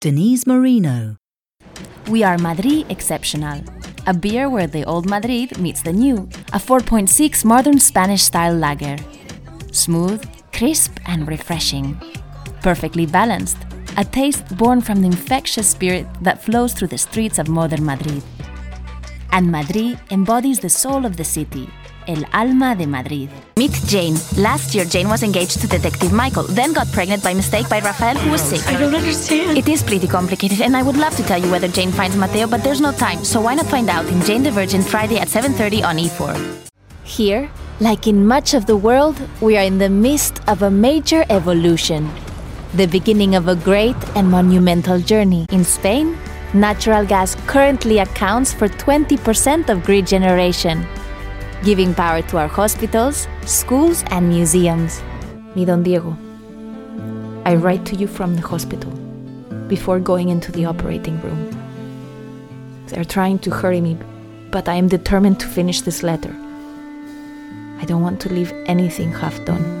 Denise Moreno. We are Madrí Excepcional, a beer where the old Madrid meets the new, a 4.6 modern Spanish-style lager. Smooth, crisp and refreshing. Perfectly balanced, a taste born from the infectious spirit that flows through the streets of modern Madrid. And Madrid embodies the soul of the city, el alma de Madrid. Meet Jane. Last year, Jane was engaged to Detective Michael, then got pregnant by mistake by Rafael, who was sick. I don't understand. It is pretty complicated, and I would love to tell you whether Jane finds Mateo, but there's no time, so why not find out in Jane the Virgin Friday at 7:30 on E4. Here, like in much of the world, we are in the midst of a major evolution. The beginning of a great and monumental journey. In Spain, natural gas currently accounts for 20% of grid generation, giving power to our hospitals, schools, and museums. Mi Don Diego, I write to you from the hospital before going into the operating room. They're trying to hurry me, but I am determined to finish this letter. I don't want to leave anything half done.